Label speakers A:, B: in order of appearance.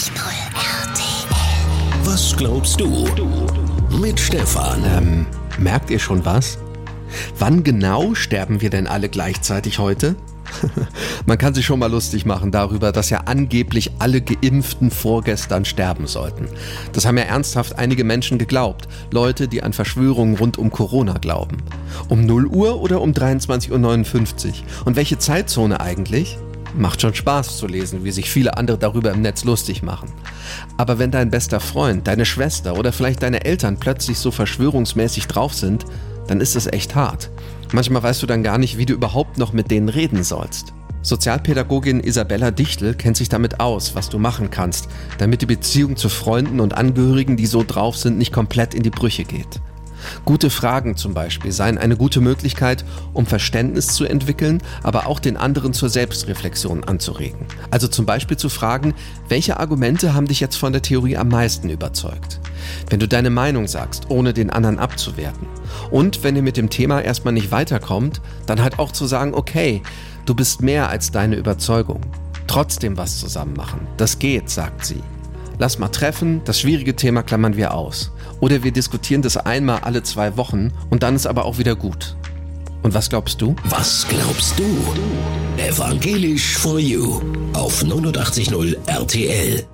A: RTL. Was glaubst du? Mit Stefan.
B: Merkt ihr schon was? Wann genau sterben wir denn alle gleichzeitig heute? Man kann sich schon mal lustig machen darüber, dass ja angeblich alle Geimpften vorgestern sterben sollten. Das haben ja ernsthaft einige Menschen geglaubt. Leute, die an Verschwörungen rund um Corona glauben. Um 0 Uhr oder um 23:59 Uhr? Und welche Zeitzone eigentlich? Macht schon Spaß zu lesen, wie sich viele andere darüber im Netz lustig machen. Aber wenn dein bester Freund, deine Schwester oder vielleicht deine Eltern plötzlich so verschwörungsmäßig drauf sind, dann ist es echt hart. Manchmal weißt du dann gar nicht, wie du überhaupt noch mit denen reden sollst. Sozialpädagogin Isabella Dichtel kennt sich damit aus, was du machen kannst, damit die Beziehung zu Freunden und Angehörigen, die so drauf sind, nicht komplett in die Brüche geht. Gute Fragen zum Beispiel seien eine gute Möglichkeit, um Verständnis zu entwickeln, aber auch den anderen zur Selbstreflexion anzuregen. Also zum Beispiel zu fragen, welche Argumente haben dich jetzt von der Theorie am meisten überzeugt? Wenn du deine Meinung sagst, ohne den anderen abzuwerten. Und wenn ihr mit dem Thema erstmal nicht weiterkommt, dann halt auch zu sagen, okay, du bist mehr als deine Überzeugung. Trotzdem was zusammen machen. Das geht, sagt sie. Lass mal treffen, das schwierige Thema klammern wir aus. Oder wir diskutieren das einmal alle 2 Wochen und dann ist aber auch wieder gut. Und was glaubst du?
A: Was glaubst du? Evangelisch for You auf 89.0 RTL.